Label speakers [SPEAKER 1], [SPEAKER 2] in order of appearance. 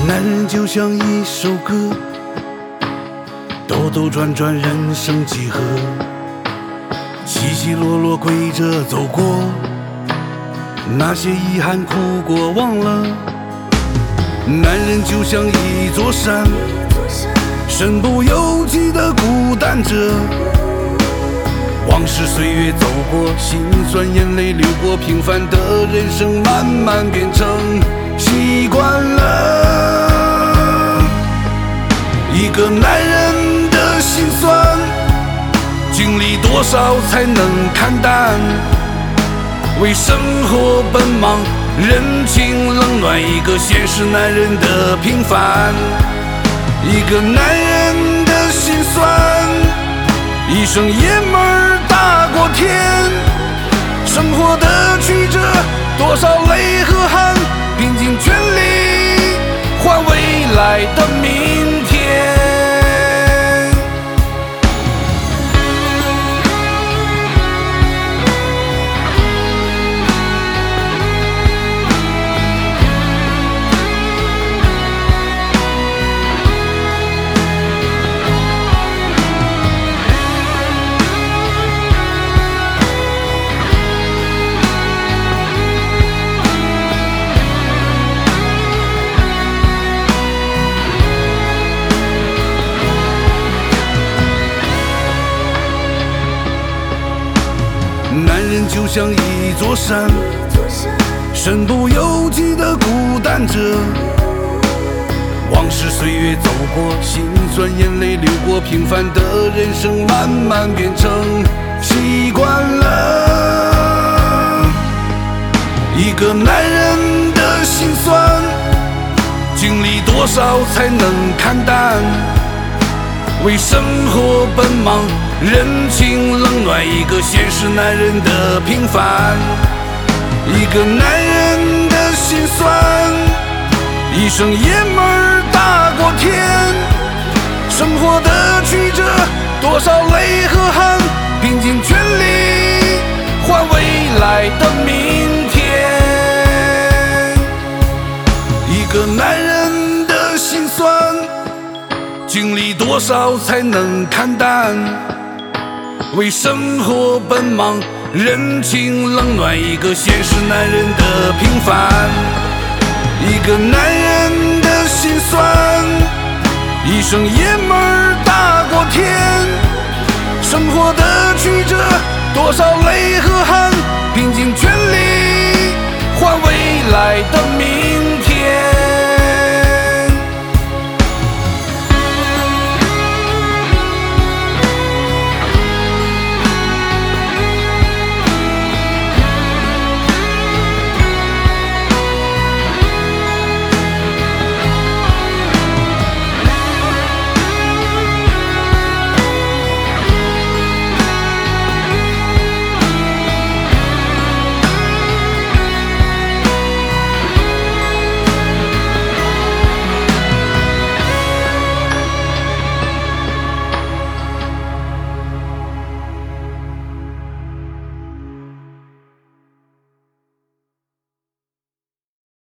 [SPEAKER 1] 男人就像一首歌，兜兜转转人生几何，起起落落跪着走过，那些遗憾哭过忘了。男人就像一座山，身不由己的孤单着，往事岁月走过，心酸眼泪流过，平凡的人生慢慢变成习惯了。一个男人的心酸，经历多少才能看淡？为生活奔忙，人情冷暖，一个现实男人的平凡。一个男人的心酸，一生爷们儿大过天，生活的曲折，多少泪和汗，拼尽全力换未来的明天。男人就像一座山，身不由己的孤单着，往事岁月走过，心酸眼泪流过，平凡的人生慢慢变成习惯了。一个男人的心酸，经历多少才能看淡？为生活奔忙，人情冷暖，一个现实男人的平凡。一个男人的心酸，一生爷们儿大过天，生活的曲折，多少泪和汗，拼尽全力换未来的明天。一个男人的心酸，经历多少才能看淡？为生活奔忙，人情冷暖，一个现实男人的平凡。一个男人的心酸，一生爷们儿大过天，生活的曲折，多少泪和汗，拼尽全力换未来的明天。